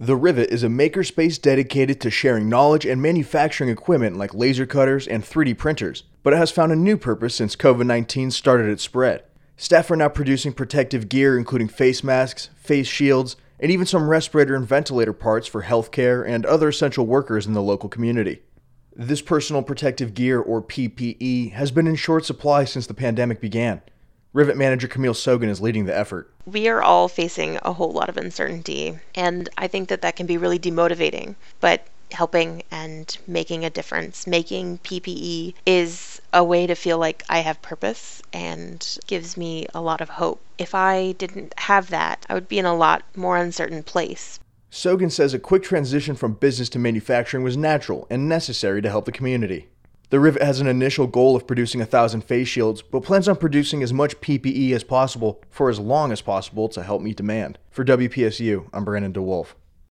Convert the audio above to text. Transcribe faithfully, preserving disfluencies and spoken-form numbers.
The Rivet is a makerspace dedicated to sharing knowledge and manufacturing equipment like laser cutters and three D printers, but it has found a new purpose since COVID nineteen started its spread. Staff are now producing protective gear including face masks, face shields, and even some respirator and ventilator parts for healthcare and other essential workers in the local community. This personal protective gear, or P P E, has been in short supply since the pandemic began. Rivet manager Camille Sogan is leading the effort. We are all facing a whole lot of uncertainty, and I think that that can be really demotivating, but helping and making a difference, making P P E is a way to feel like I have purpose and gives me a lot of hope. If I didn't have that, I would be in a lot more uncertain place. Sogan says a quick transition from business to manufacturing was natural and necessary to help the community. The Rivet has an initial goal of producing a thousand face shields, but plans on producing as much P P E as possible for as long as possible to help meet demand. For W P S U, I'm Brandon DeWolf.